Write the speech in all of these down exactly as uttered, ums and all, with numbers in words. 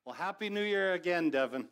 Well, Happy New Year again, Devin.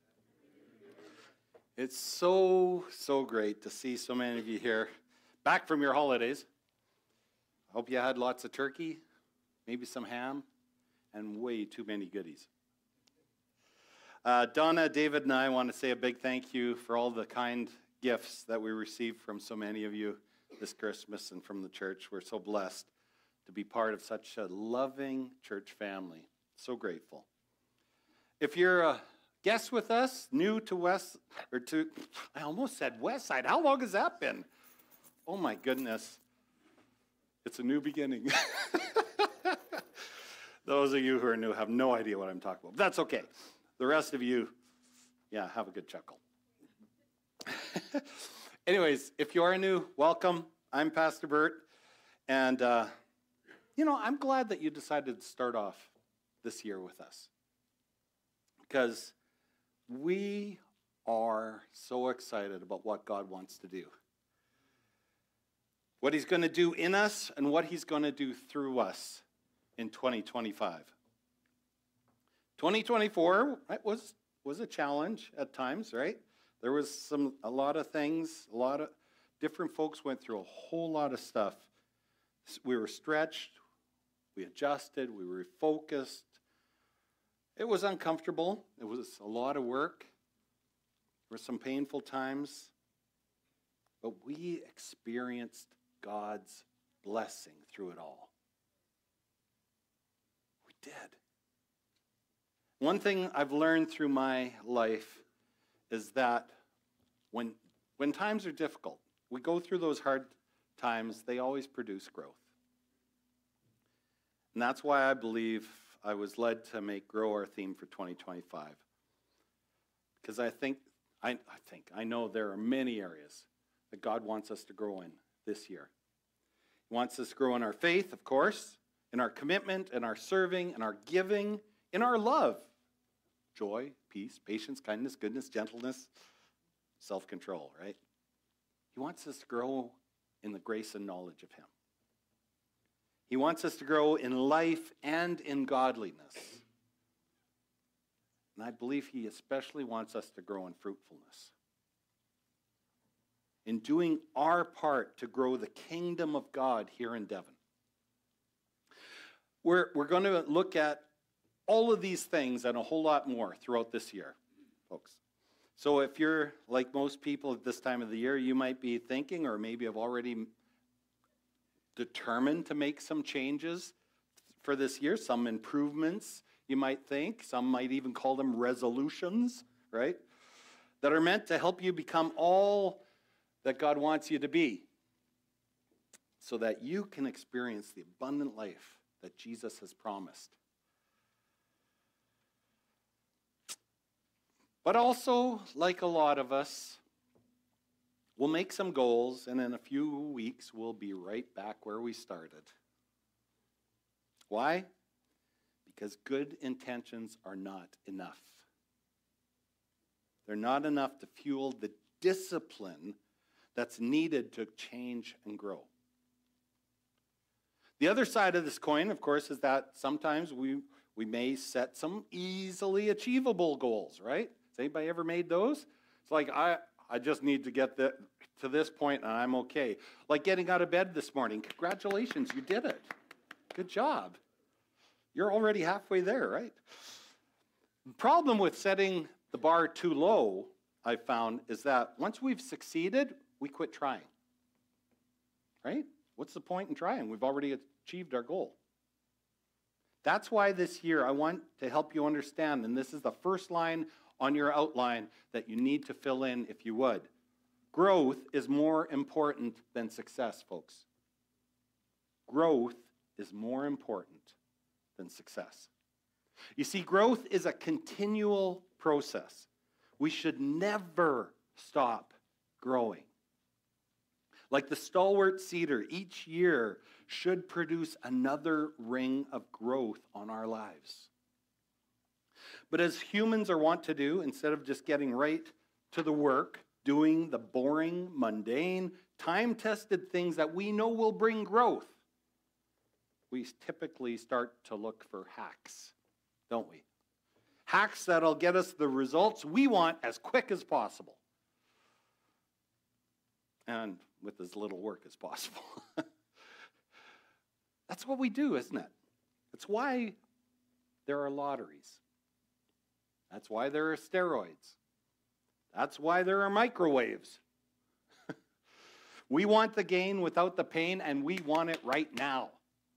It's so, so great to see so many of you here, back from your holidays. I hope you had lots of turkey, maybe some ham, and way too many goodies. Uh, Donna, David, and I want to say a big thank you for all the kind gifts that we received from so many of you this Christmas and from the church. We're so blessed to be part of such a loving church family. So grateful. If you're a guest with us, new to West, or to, I almost said West Side. How long has that been? Oh my goodness. It's a new beginning. Those of you who are new have no idea what I'm talking about. That's okay. The rest of you, yeah, have a good chuckle. Anyways, if you are new, welcome. I'm Pastor Bert. And, uh, you know, I'm glad that you decided to start off this year with us. Because we are so excited about what God wants to do. What he's going to do in us and what he's going to do through us in twenty twenty-five. twenty twenty-four right, was, was a challenge at times, right? There was some a lot of things, a lot of different folks went through a whole lot of stuff. We were stretched, we adjusted, we were focused. It was uncomfortable. It was a lot of work. There were some painful times. But we experienced God's blessing through it all. We did. One thing I've learned through my life is that when, when times are difficult, we go through those hard times, they always produce growth. And that's why I believe I was led to make Grow our theme for twenty twenty-five. Because I think, I, I think, I know there are many areas that God wants us to grow in this year. He wants us to grow in our faith, of course, in our commitment, in our serving, in our giving, in our love. Joy, peace, patience, kindness, goodness, gentleness, self-control, right? He wants us to grow in the grace and knowledge of him. He wants us to grow in life and in godliness. And I believe he especially wants us to grow in fruitfulness. In doing our part to grow the kingdom of God here in Devon. We're, we're going to look at all of these things and a whole lot more throughout this year, folks. So if you're like most people at this time of the year, you might be thinking, or maybe have already determined to make some changes for this year, some improvements, you might think. Some might even call them resolutions, right? That are meant to help you become all that God wants you to be so that you can experience the abundant life that Jesus has promised. But also, like a lot of us, we'll make some goals, and in a few weeks, we'll be right back where we started. Why? Because good intentions are not enough. They're not enough to fuel the discipline that's needed to change and grow. The other side of this coin, of course, is that sometimes we, we may set some easily achievable goals, right? Has anybody ever made those? It's like, I... I just need to get the, to this point and I'm okay. Like getting out of bed this morning. Congratulations, you did it. Good job. You're already halfway there, right? The problem with setting the bar too low, I've found, is that once we've succeeded, we quit trying. Right? What's the point in trying? We've already achieved our goal. That's why this year I want to help you understand, and this is the first line on your outline that you need to fill in if you would. Growth is more important than success, folks. Growth is more important than success. You see, growth is a continual process. We should never stop growing. Like the stalwart cedar, each year should produce another ring of growth on our lives. But as humans are wont to do, instead of just getting right to the work, doing the boring, mundane, time-tested things that we know will bring growth, we typically start to look for hacks, don't we? Hacks that'll get us the results we want as quick as possible. And with as little work as possible. That's what we do, isn't it? It's why there are lotteries. That's why there are steroids. That's why there are microwaves. We want the gain without the pain, and we want it right now.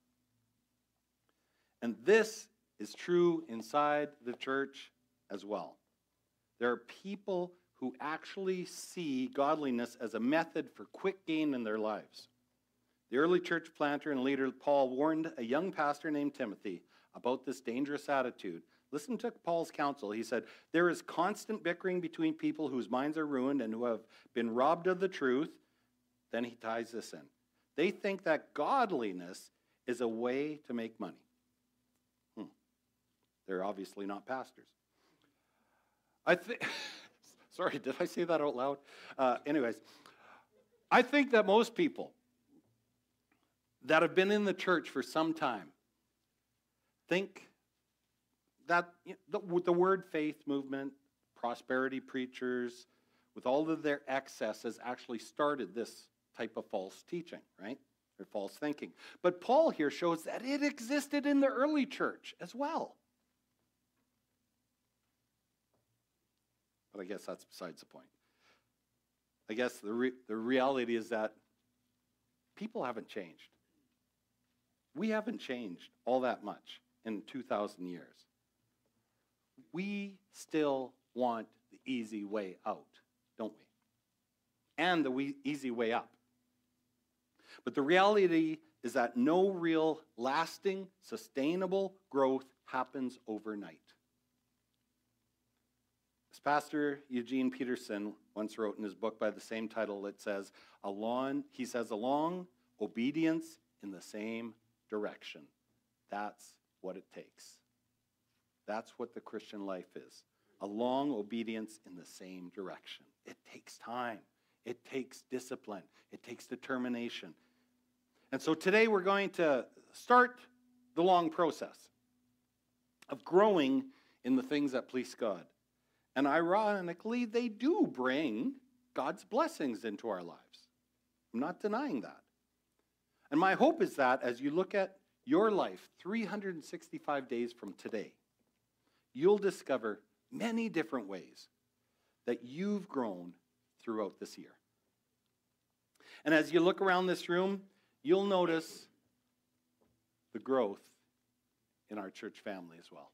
And this is true inside the church as well. There are people who actually see godliness as a method for quick gain in their lives. The early church planter and leader Paul warned a young pastor named Timothy about this dangerous attitude. Listen to Paul's counsel. He said, "There is constant bickering between people whose minds are ruined and who have been robbed of the truth." Then he ties this in. They think that godliness is a way to make money. Hmm. They're obviously not pastors. I think, sorry, did I say that out loud? Uh, anyways, I think that most people that have been in the church for some time think that you know, the, the word faith movement, prosperity preachers, with all of their excesses, actually started this type of false teaching, right? Or false thinking. But Paul here shows that it existed in the early church as well. But I guess that's besides the point. I guess the, re- the reality is that people haven't changed. We haven't changed all that much in two thousand years. We still want the easy way out, don't we? And the we- easy way up. But the reality is that no real lasting, sustainable growth happens overnight. As Pastor Eugene Peterson once wrote in his book by the same title, it says, along, he says, along obedience in the same direction. That's what it takes. That's what the Christian life is. A long obedience in the same direction. It takes time. It takes discipline. It takes determination. And so today we're going to start the long process of growing in the things that please God. And ironically, they do bring God's blessings into our lives. I'm not denying that. And my hope is that as you look at your life three hundred sixty-five days from today, you'll discover many different ways that you've grown throughout this year. And as you look around this room, you'll notice the growth in our church family as well.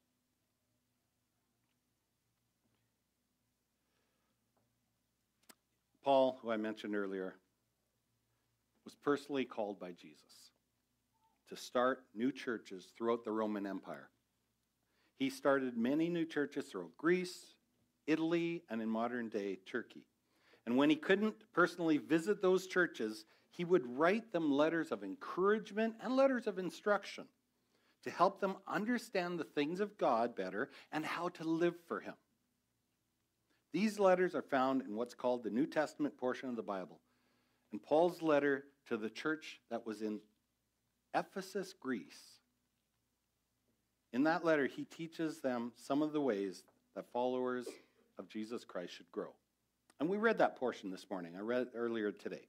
Paul, who I mentioned earlier, was personally called by Jesus to start new churches throughout the Roman Empire. He started many new churches throughout Greece, Italy, and in modern-day Turkey. And when he couldn't personally visit those churches, he would write them letters of encouragement and letters of instruction to help them understand the things of God better and how to live for him. These letters are found in what's called the New Testament portion of the Bible. And Paul's letter to the church that was in Ephesus, Greece, in that letter, he teaches them some of the ways that followers of Jesus Christ should grow. And we read that portion this morning. I read it earlier today.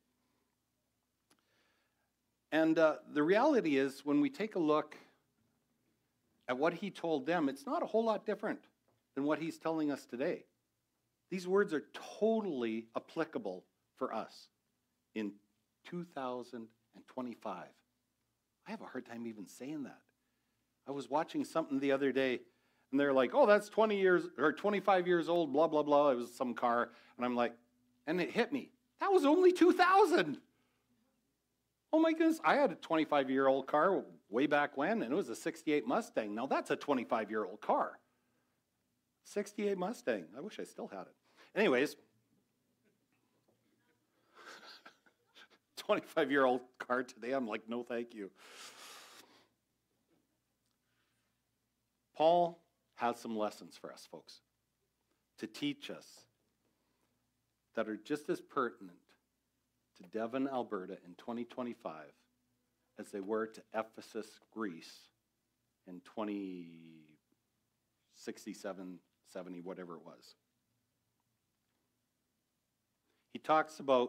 And uh, the reality is, when we take a look at what he told them, it's not a whole lot different than what he's telling us today. These words are totally applicable for us in two thousand twenty-five. I have a hard time even saying that. I was watching something the other day, and they're like, oh, that's twenty years or twenty-five years old, blah, blah, blah. It was some car. And I'm like, and it hit me. That was only two thousand. Oh, my goodness. I had a twenty-five-year-old car way back when, and it was a sixty-eight Mustang. Now, that's a twenty-five-year-old car. sixty-eight Mustang. I wish I still had it. Anyways, twenty-five-year-old car today, I'm like, no, thank you. Paul has some lessons for us, folks, to teach us that are just as pertinent to Devon, Alberta in twenty twenty-five as they were to Ephesus, Greece in twenty sixty-seven, seventy, whatever it was. He talks about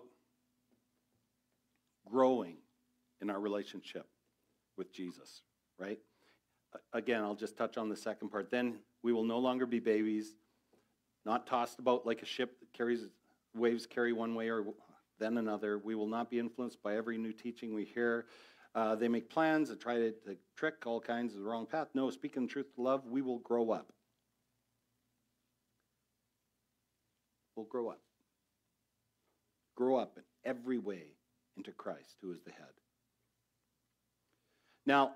growing in our relationship with Jesus, right? Again, I'll just touch on the second part. Then we will no longer be babies, not tossed about like a ship that carries waves carry one way or then another. We will not be influenced by every new teaching we hear. Uh, they make plans and try to, to trick all kinds of the wrong path. No, speaking the truth to love, we will grow up. We'll grow up. Grow up in every way into Christ, who is the head. Now,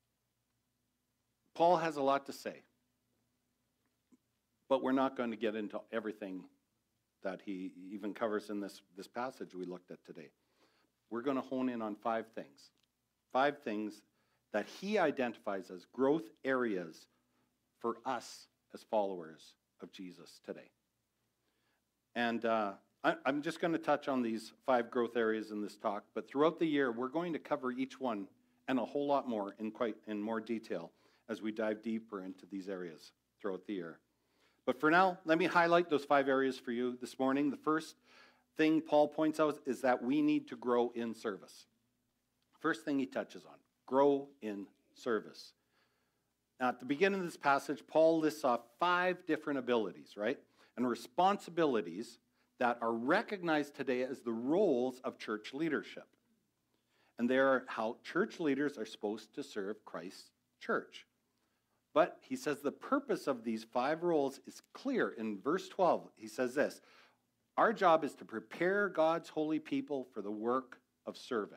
Paul has a lot to say, but we're not going to get into everything that he even covers in this, this passage we looked at today. We're going to hone in on five things. Five things that he identifies as growth areas for us as followers of Jesus today. And uh, I, I'm just going to touch on these five growth areas in this talk, but throughout the year, we're going to cover each one and a whole lot more in quite in more detail as we dive deeper into these areas throughout the year. But for now, let me highlight those five areas for you this morning. The first thing Paul points out is that we need to grow in service. First thing he touches on, grow in service. Now, at the beginning of this passage, Paul lists off five different abilities, right? And responsibilities that are recognized today as the roles of church leadership. And they are how church leaders are supposed to serve Christ's church. But he says the purpose of these five roles is clear. In verse twelve, he says this, our job is to prepare God's holy people for the work of serving.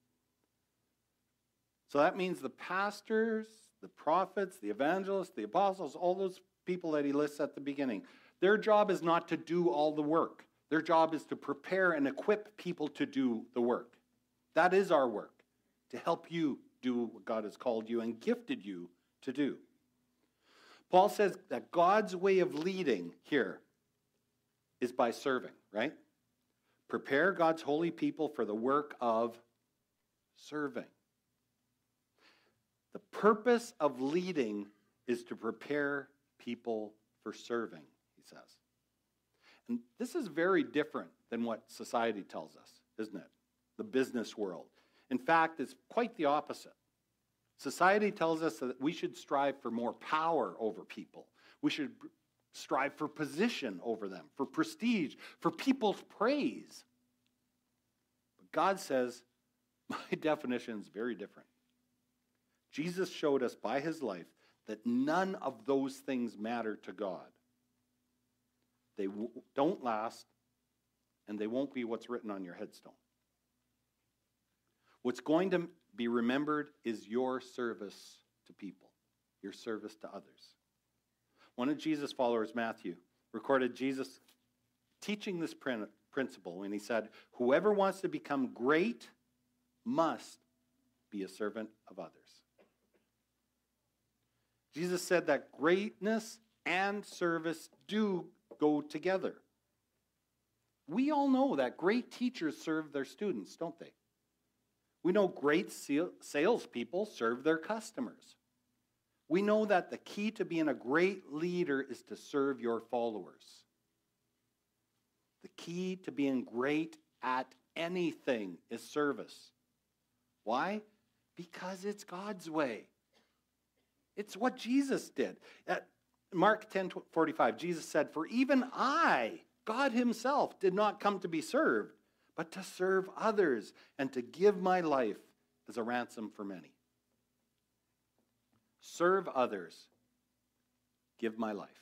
So that means the pastors, the prophets, the evangelists, the apostles, all those people that he lists at the beginning, their job is not to do all the work. Their job is to prepare and equip people to do the work. That is our work, to help you do what God has called you and gifted you to do. Paul says that God's way of leading here is by serving, right? Prepare God's holy people for the work of serving. The purpose of leading is to prepare people for serving, he says. And this is very different than what society tells us, isn't it? The business world. In fact, it's quite the opposite. Society tells us that we should strive for more power over people. We should strive for position over them, for prestige, for people's praise. But God says, my definition is very different. Jesus showed us by his life that none of those things matter to God. They w- don't last, and they won't be what's written on your headstone. What's going to be remembered is your service to people, your service to others. One of Jesus' followers, Matthew, recorded Jesus teaching this principle when he said, whoever wants to become great must be a servant of others. Jesus said that greatness and service do go together. We all know that great teachers serve their students, don't they? We know great salespeople serve their customers. We know that the key to being a great leader is to serve your followers. The key to being great at anything is service. Why? Because it's God's way. It's what Jesus did. At Mark ten forty-five, Jesus said, for even I, God himself, did not come to be served, but to serve others and to give my life as a ransom for many. Serve others, give my life.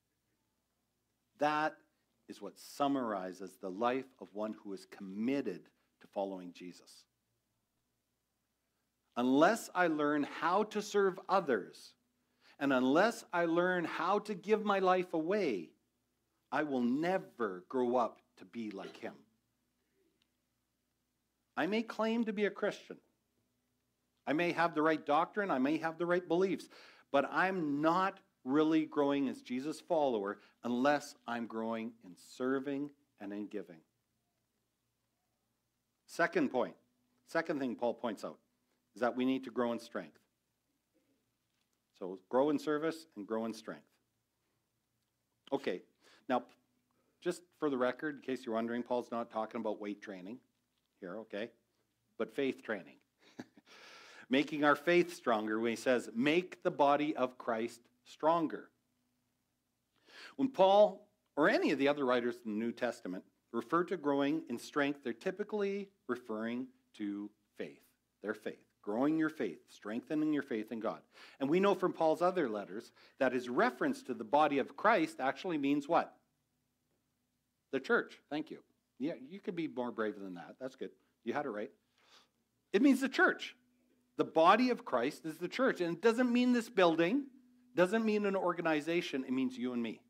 That is what summarizes the life of one who is committed to following Jesus. Unless I learn how to serve others, and unless I learn how to give my life away, I will never grow up to be like him. I may claim to be a Christian. I may have the right doctrine. I may have the right beliefs. But I'm not really growing as Jesus' follower unless I'm growing in serving and in giving. Second point, second thing Paul points out is that we need to grow in strength. So grow in service and grow in strength. Okay, now, just for the record, in case you're wondering, Paul's not talking about weight training here, okay? But faith training. Making our faith stronger when he says, make the body of Christ stronger. When Paul, or any of the other writers in the New Testament, refer to growing in strength, they're typically referring to faith, their faith. Growing your faith, strengthening your faith in God. And we know from Paul's other letters that his reference to the body of Christ actually means what? The church. Thank you. Yeah, you could be more brave than that. That's good. You had it right. It means the church. The body of Christ is the church. And it doesn't mean this building, doesn't mean an organization. It means you and me.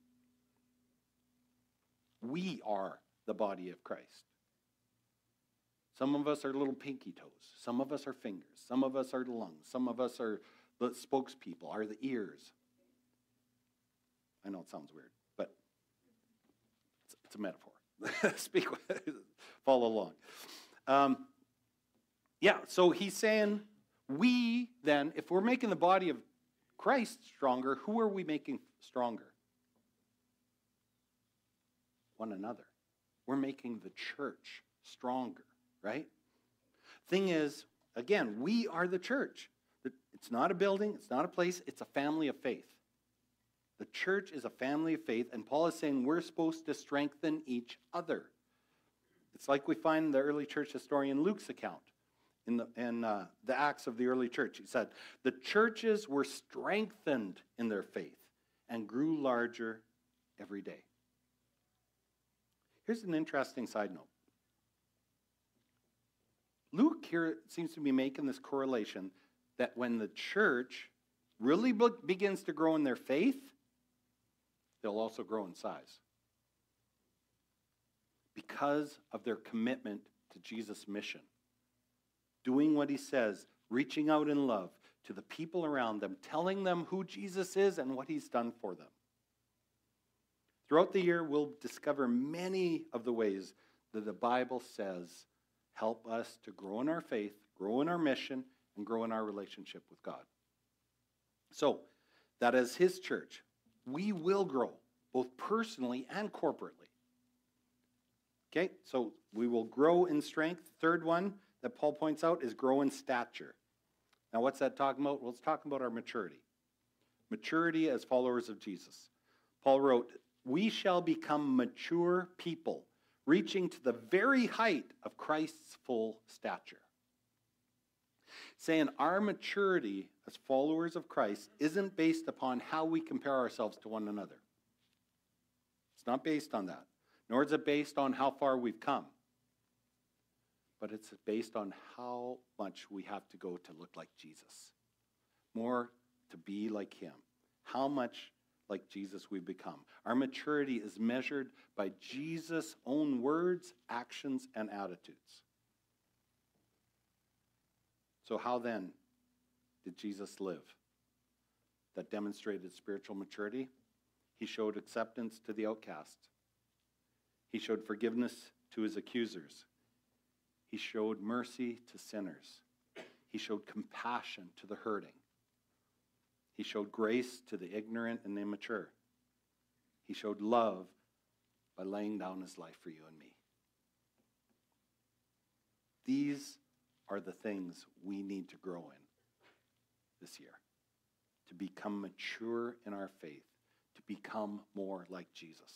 We are the body of Christ. Some of us are little pinky toes. Some of us are fingers. Some of us are the lungs. Some of us are the spokespeople, are the ears. I know it sounds weird, but it's, it's a metaphor. Speak, follow along. Um, yeah, so he's saying we then, if we're making the body of Christ stronger, who are we making stronger? One another. We're making the church stronger. Right? Thing is, again, we are the church. It's not a building, it's not a place, it's a family of faith. The church is a family of faith, and Paul is saying we're supposed to strengthen each other. It's like we find the early church historian Luke's account in the, in, uh, the Acts of the early church. He said, the churches were strengthened in their faith and grew larger every day. Here's an interesting side note. Luke here seems to be making this correlation that when the church really begins to grow in their faith, they'll also grow in size. Because of their commitment to Jesus' mission. Doing what he says, reaching out in love to the people around them, telling them who Jesus is and what he's done for them. Throughout the year, we'll discover many of the ways that the Bible says help us to grow in our faith, grow in our mission, and grow in our relationship with God. So, that as his church, we will grow, both personally and corporately. Okay, so we will grow in strength. Third one that Paul points out is grow in stature. Now, what's that talking about? Well, it's talking about our maturity. Maturity as followers of Jesus. Paul wrote, we shall become mature people, reaching to the very height of Christ's full stature. Saying our maturity as followers of Christ isn't based upon how we compare ourselves to one another. It's not based on that, nor is it based on how far we've come. But it's based on how much we have to go to look like Jesus. More to be like him. How much like Jesus we've become. Our maturity is measured by Jesus' own words, actions, and attitudes. So how then did Jesus live that demonstrated spiritual maturity? He showed acceptance to the outcast. He showed forgiveness to his accusers. He showed mercy to sinners. He showed compassion to the hurting. He showed grace to the ignorant and the immature. He showed love by laying down his life for you and me. These are the things we need to grow in this year. To become mature in our faith. To become more like Jesus.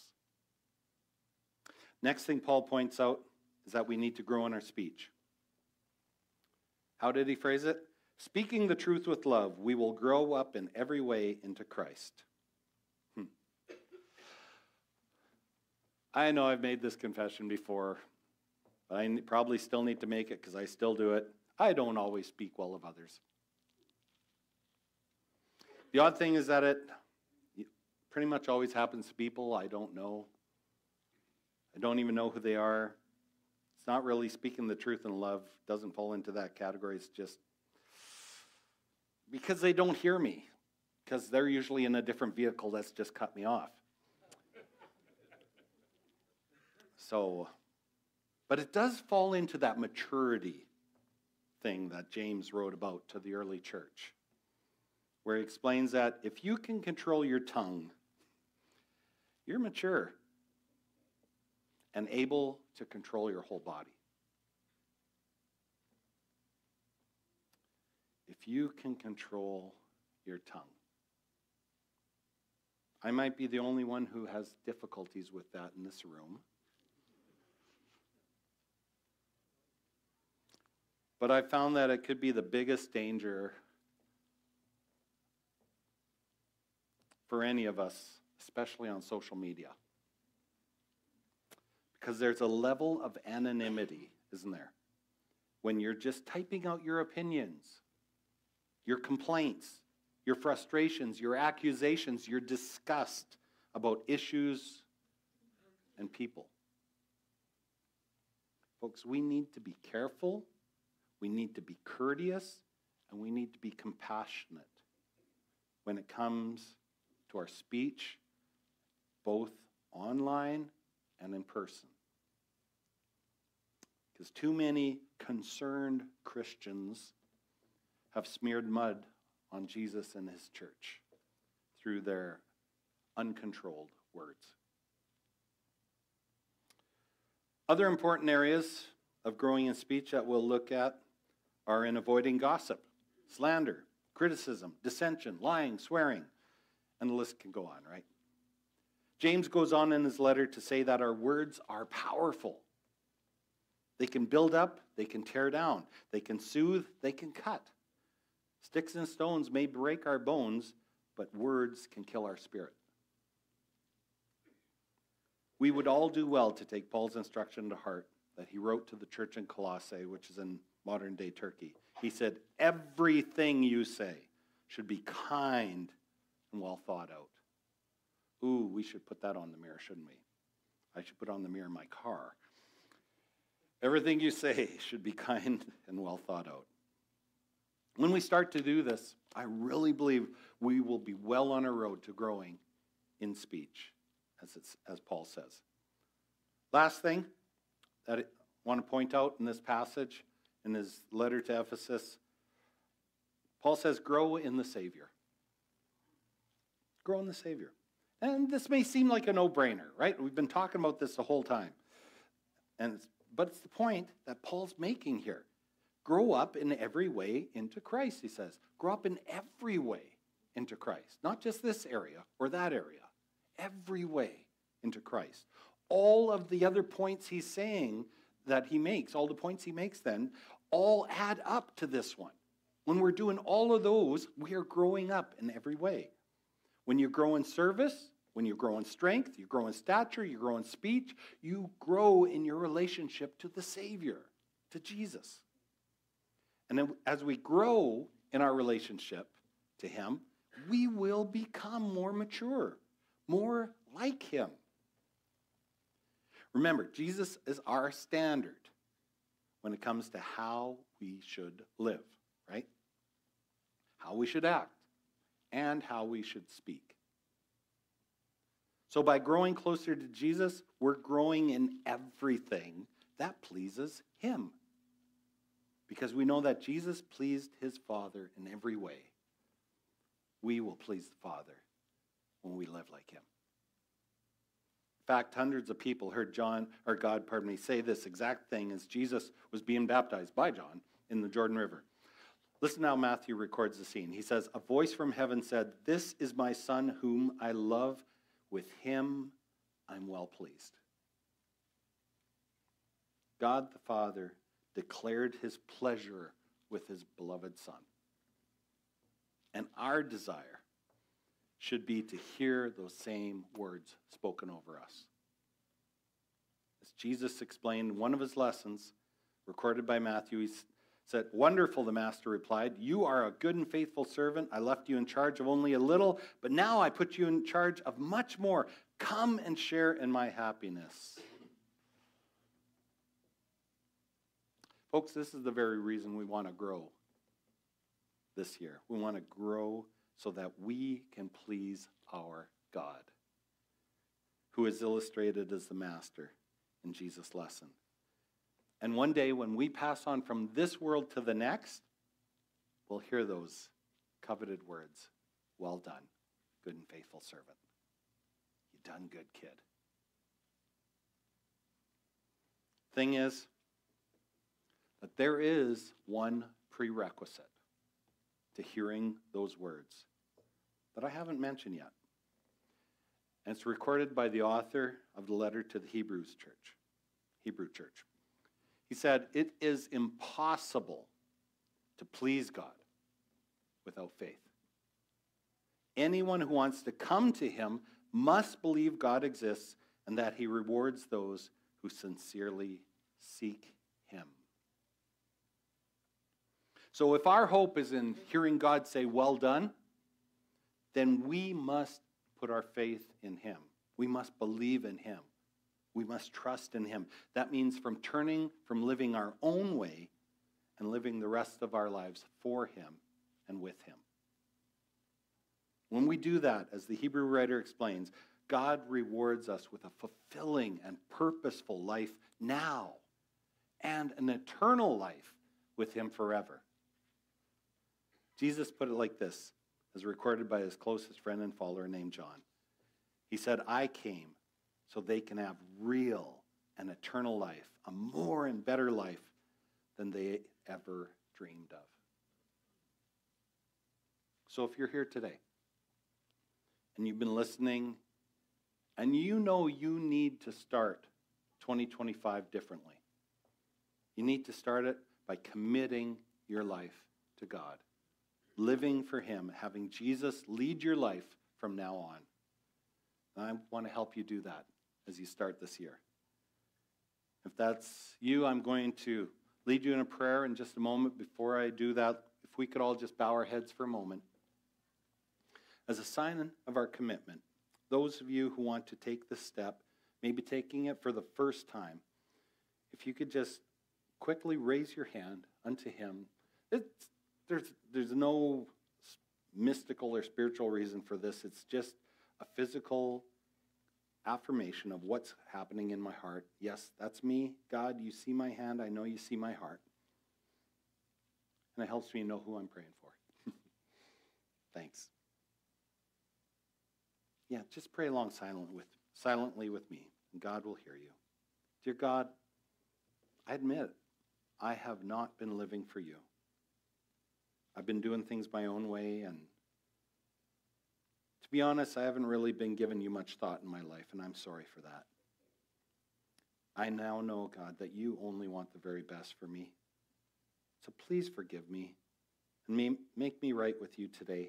Next thing Paul points out is that we need to grow in our speech. How did he phrase it? Speaking the truth with love, we will grow up in every way into Christ. Hmm. I know I've made this confession before, but I probably still need to make it because I still do it. I don't always speak well of others. The odd thing is that it pretty much always happens to people I don't know. I don't even know who they are. It's not really speaking the truth in love. It doesn't fall into that category. It's just because they don't hear me, because they're usually in a different vehicle that's just cut me off. So, but it does fall into that maturity thing that James wrote about to the early church, where he explains that if you can control your tongue you're mature and able to control your whole body. If you can control your tongue. I might be the only one who has difficulties with that in this room. But I found that it could be the biggest danger for any of us, especially on social media. Because there's a level of anonymity, isn't there? When you're just typing out your opinions, your complaints, your frustrations, your accusations, your disgust about issues and people. Folks, we need to be careful, we need to be courteous, and we need to be compassionate when it comes to our speech, both online and in person. Because too many concerned Christians have smeared mud on Jesus and his church through their uncontrolled words. Other important areas of growing in speech that we'll look at are in avoiding gossip, slander, criticism, dissension, lying, swearing, and the list can go on, right? James goes on in his letter to say that our words are powerful. They can build up, they can tear down, they can soothe, they can cut. Sticks and stones may break our bones, but words can kill our spirit. We would all do well to take Paul's instruction to heart that he wrote to the church in Colossae, which is in modern-day Turkey. He said, everything you say should be kind and well thought out. Ooh, we should put that on the mirror, shouldn't we? I should put on the mirror in my car. Everything you say should be kind and well thought out. When we start to do this, I really believe we will be well on our road to growing in speech, as, it's, as Paul says. Last thing that I want to point out in this passage, in his letter to Ephesus, Paul says, grow in the Savior. Grow in the Savior. And this may seem like a no-brainer, right? We've been talking about this the whole time. And it's, but it's the point that Paul's making here. Grow up in every way into Christ, he says. Grow up in every way into Christ. Not just this area or that area. Every way into Christ. All of the other points he's saying that he makes, all the points he makes then, all add up to this one. When we're doing all of those, we are growing up in every way. When you grow in service, when you grow in strength, you grow in stature, you grow in speech, you grow in your relationship to the Savior, to Jesus. And then as we grow in our relationship to him, we will become more mature, more like him. Remember, Jesus is our standard when it comes to how we should live, right? How we should act and how we should speak. So by growing closer to Jesus, we're growing in everything that pleases him. Because we know that Jesus pleased his Father in every way. We will please the Father when we live like him. In fact, hundreds of people heard John, or God, pardon me, say this exact thing as Jesus was being baptized by John in the Jordan River. Listen how Matthew records the scene. He says, a voice from heaven said, "This is my Son whom I love. With him I'm well pleased." God the Father declared his pleasure with his beloved Son. And our desire should be to hear those same words spoken over us. As Jesus explained in one of his lessons, recorded by Matthew, he said, "Wonderful," the master replied. "You are a good and faithful servant. I left you in charge of only a little, but now I put you in charge of much more. Come and share in my happiness." Folks, this is the very reason we want to grow this year. We want to grow so that we can please our God, who is illustrated as the master in Jesus' lesson. And one day when we pass on from this world to the next, we'll hear those coveted words, "Well done, good and faithful servant. You done, good kid. Thing is that there is one prerequisite to hearing those words that I haven't mentioned yet. And it's recorded by the author of the letter to the Hebrews church, Hebrew church. He said, it is impossible to please God without faith. Anyone who wants to come to him must believe God exists and that he rewards those who sincerely seek him. So if our hope is in hearing God say, well done, then we must put our faith in him. We must believe in him. We must trust in him. That means from turning from living our own way and living the rest of our lives for him and with him. When we do that, as the Hebrew writer explains, God rewards us with a fulfilling and purposeful life now and an eternal life with him forever. Jesus put it like this, as recorded by his closest friend and follower named John. He said, I came so they can have real and eternal life, a more and better life than they ever dreamed of. So if you're here today and you've been listening and you know you need to start twenty twenty-five differently, you need to start it by committing your life to God, living for him, having Jesus lead your life from now on. And I want to help you do that as you start this year. If that's you, I'm going to lead you in a prayer in just a moment. Before I do that, if we could all just bow our heads for a moment. As a sign of our commitment, those of you who want to take this step, maybe taking it for the first time, if you could just quickly raise your hand unto him. It's, there's, there's no mystical or spiritual reason for this. It's just a physical affirmation of what's happening in my heart. Yes, that's me. God, you see my hand. I know you see my heart. And it helps me know who I'm praying for. Thanks. Yeah, just pray along silent with, silently with me, and God will hear you. Dear God, I admit I have not been living for you. I've been doing things my own way, and to be honest, I haven't really been giving you much thought in my life, and I'm sorry for that. I now know, God, that you only want the very best for me. So please forgive me and make me right with you today.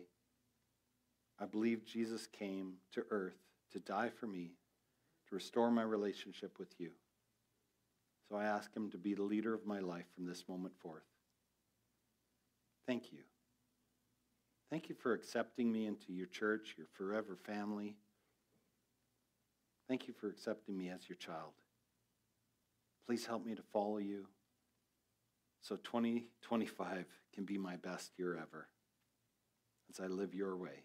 I believe Jesus came to earth to die for me, to restore my relationship with you. So I ask him to be the leader of my life from this moment forth. Thank you. Thank you for accepting me into your church, your forever family. Thank you for accepting me as your child. Please help me to follow you so twenty twenty-five can be my best year ever as I live your way.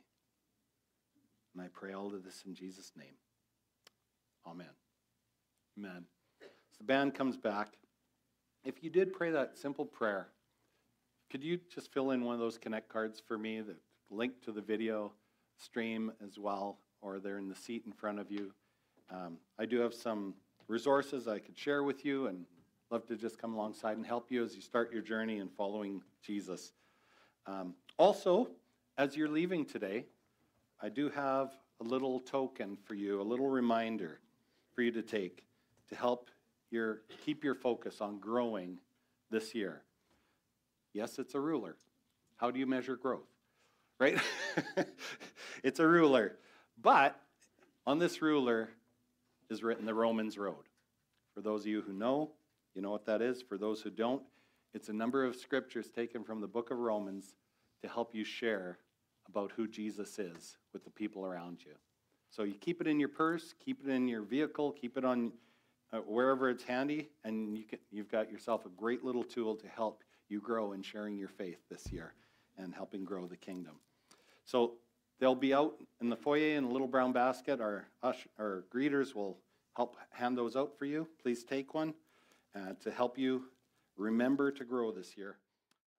And I pray all of this in Jesus' name. Amen. Amen. As the band comes back, if you did pray that simple prayer, could you just fill in one of those Connect cards for me, the link to the video stream as well, or they're in the seat in front of you. Um, I do have some resources I could share with you and love to just come alongside and help you as you start your journey in following Jesus. Um, also, as you're leaving today, I do have a little token for you, a little reminder for you to take to help your keep your focus on growing this year. Yes, it's a ruler. How do you measure growth? Right? It's a ruler. But on this ruler is written the Romans Road. For those of you who know, you know what that is. For those who don't, it's a number of scriptures taken from the book of Romans to help you share about who Jesus is with the people around you. So you keep it in your purse, keep it in your vehicle, keep it on uh, wherever it's handy, and you can, you've got yourself a great little tool to help you grow in sharing your faith this year and helping grow the kingdom. So they'll be out in the foyer in a little brown basket. Our, ush- our greeters will help hand those out for you. Please take one uh, to help you remember to grow this year.